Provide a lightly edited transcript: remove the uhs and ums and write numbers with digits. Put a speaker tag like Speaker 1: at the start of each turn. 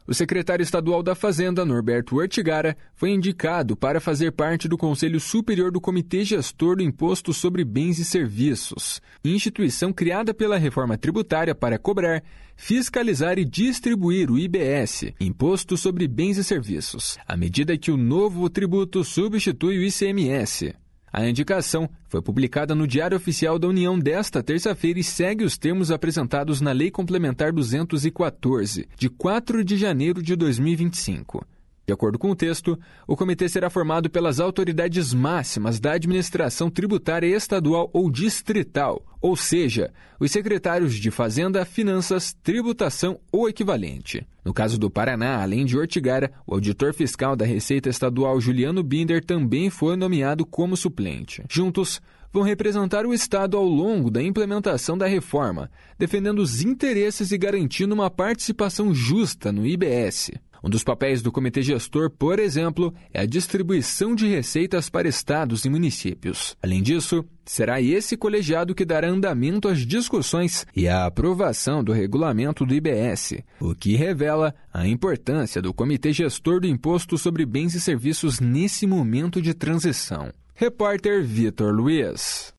Speaker 1: O secretário estadual da Fazenda, Norberto Ortigara, foi indicado para fazer parte do Conselho Superior do Comitê Gestor do Imposto sobre Bens e Serviços, instituição criada pela reforma tributária para cobrar, fiscalizar e distribuir o IBS, Imposto sobre Bens e Serviços, à medida que o novo tributo substitui o ICMS. A indicação foi publicada no Diário Oficial da União desta terça-feira e segue os termos apresentados na Lei Complementar 214, de 4 de janeiro de 2025. De acordo com o texto, o comitê será formado pelas autoridades máximas da administração tributária estadual ou distrital, ou seja, os secretários de Fazenda, Finanças, Tributação ou equivalente. No caso do Paraná, além de Ortigara, o auditor fiscal da Receita Estadual Juliano Binder também foi nomeado como suplente. Juntos, vão representar o Estado ao longo da implementação da reforma, defendendo os interesses e garantindo uma participação justa no IBS. Um dos papéis do Comitê Gestor, por exemplo, é a distribuição de receitas para estados e municípios. Além disso, será esse colegiado que dará andamento às discussões e à aprovação do regulamento do IBS, o que revela a importância do Comitê Gestor do Imposto sobre Bens e Serviços nesse momento de transição. Repórter Vitor Luiz.